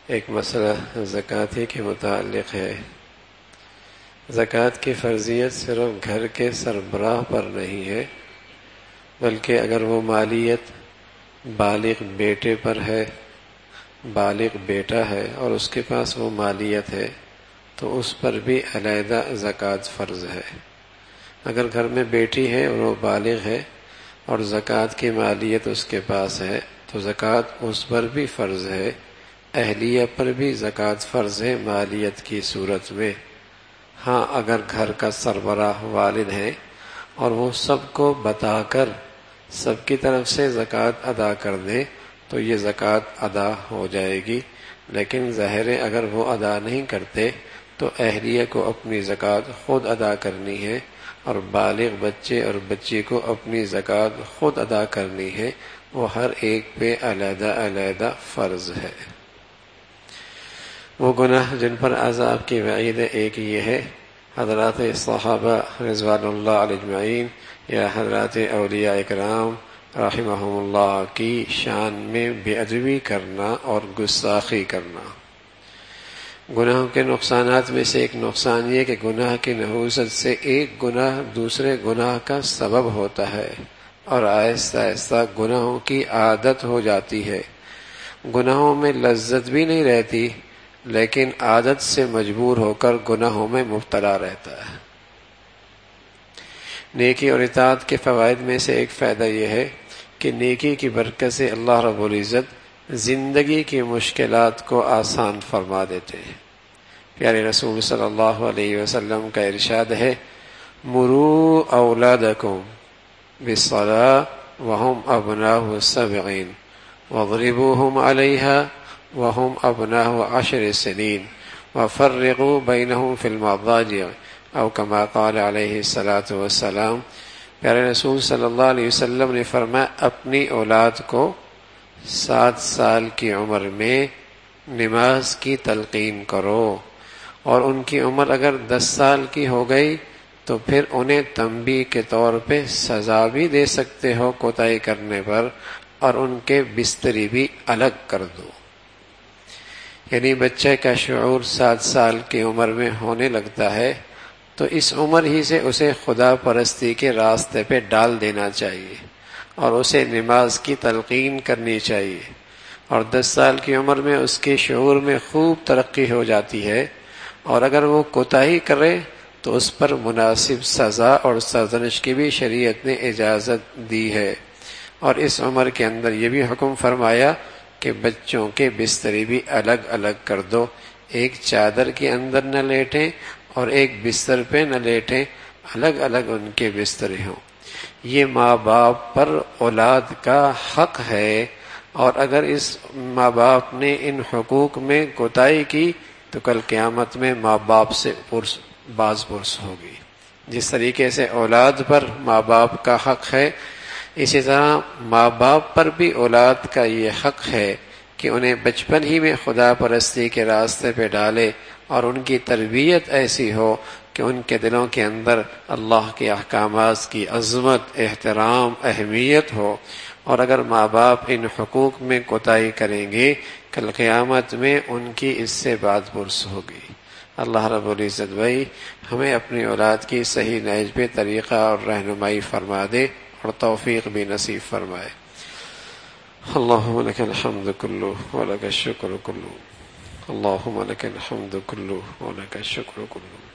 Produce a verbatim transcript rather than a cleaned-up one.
ایک مسئلہ زکوٰۃ ہی کے متعلق ہے۔ زکوٰۃ کی فرضیت صرف گھر کے سربراہ پر نہیں ہے، بلکہ اگر وہ مالیت بالغ بیٹے پر ہے، بالغ بیٹا ہے اور اس کے پاس وہ مالیت ہے تو اس پر بھی علیحدہ زکوٰۃ فرض ہے۔ اگر گھر میں بیٹی ہے اور وہ بالغ ہے اور زکوٰۃ کی مالیت اس کے پاس ہے تو زکوٰۃ اس پر بھی فرض ہے۔ اہلیہ پر بھی زکوٰۃ فرض ہے مالیت کی صورت میں۔ ہاں، اگر گھر کا سربراہ والد ہے اور وہ سب کو بتا کر سب کی طرف سے زکوٰۃ ادا کر دے تو یہ زکوٰۃ ادا ہو جائے گی، لیکن ظاہر ہے اگر وہ ادا نہیں کرتے تو اہلیہ کو اپنی زکوٰۃ خود ادا کرنی ہے اور بالغ بچے اور بچی کو اپنی زکوٰۃ خود ادا کرنی ہے، وہ ہر ایک پہ علیحدہ علیحدہ فرض ہے۔ وہ گناہ جن پر عذاب کی وعید ہے، ایک یہ ہے حضرات صحابہ رضوان اللہ علیہ اجمعین یا حضرات اولیاء اکرام رحمہم اللہ کی شان میں بے ادبی کرنا اور گستاخی کرنا۔ گناہوں کے نقصانات میں سے ایک نقصان یہ کہ گناہ کی نحوست سے ایک گناہ دوسرے گناہ کا سبب ہوتا ہے اور آہستہ آہستہ گناہوں کی عادت ہو جاتی ہے۔ گناہوں میں لذت بھی نہیں رہتی، لیکن عادت سے مجبور ہو کر گناہوں میں مبتلا رہتا ہے۔ نیکی اور اطاعت کے فوائد میں سے ایک فائدہ یہ ہے کہ نیکی کی برکت سے اللہ رب العزت زندگی کی مشکلات کو آسان فرما دیتے ہیں۔ پیارے رسول صلی اللہ علیہ وسلم کا ارشاد ہے، مروا اولادکم بالصلاۃ وہم ابناء سبعین واضربوہم علیہا وہم ابناء عشر سنین وفرقوا بینہم فی المضاجع او کما قال علیہ الصلاۃ والسلام۔ پیارے رسول صلی اللہ علیہ وسلم نے فرمایا، اپنی اولاد کو سات سال کی عمر میں نماز کی تلقین کرو، اور ان کی عمر اگر دس سال کی ہو گئی تو پھر انہیں تنبیہ کے طور پہ سزا بھی دے سکتے ہو کوتاہی کرنے پر، اور ان کے بستری بھی الگ کر دو۔ یعنی بچے کا شعور سات سال کی عمر میں ہونے لگتا ہے تو اس عمر ہی سے اسے خدا پرستی کے راستے پہ ڈال دینا چاہیے اور اسے نماز کی تلقین کرنی چاہیے، اور دس سال کی عمر میں اس کے شعور میں خوب ترقی ہو جاتی ہے، اور اگر وہ کوتاہی کرے تو اس پر مناسب سزا اور سرزنش کی بھی شریعت نے اجازت دی ہے۔ اور اس عمر کے اندر یہ بھی حکم فرمایا کہ بچوں کے بستری بھی الگ الگ کر دو، ایک چادر کے اندر نہ لیٹیں اور ایک بستر پہ نہ لیٹیں، الگ الگ ان کے بستر ہوں۔ یہ ماں باپ پر اولاد کا حق ہے، اور اگر اس ماں باپ نے ان حقوق میں کوتاہی کی تو کل قیامت میں ماں باپ سے پرس باز پرس ہوگی۔ جس طریقے سے اولاد پر ماں باپ کا حق ہے، اسی طرح ماں باپ پر بھی اولاد کا یہ حق ہے کہ انہیں بچپن ہی میں خدا پرستی کے راستے پہ ڈالے اور ان کی تربیت ایسی ہو کہ ان کے دلوں کے اندر اللہ کے احکامات کی عظمت، احترام، اہمیت ہو۔ اور اگر ماں باپ ان حقوق میں کوتاہی کریں گے، کل قیامت میں ان کی اس سے بات پرس ہوگی۔ اللہ رب العزت بھائی ہمیں اپنی اولاد کی صحیح نہج پہ طریقہ اور رہنمائی فرما دے اور توفیق بھی نصیب فرمائے۔ اللہم لک الحمد کلہ ولک الشکر کلہ، اللہم لک الحمد کلہ ولک الشکر کلہ۔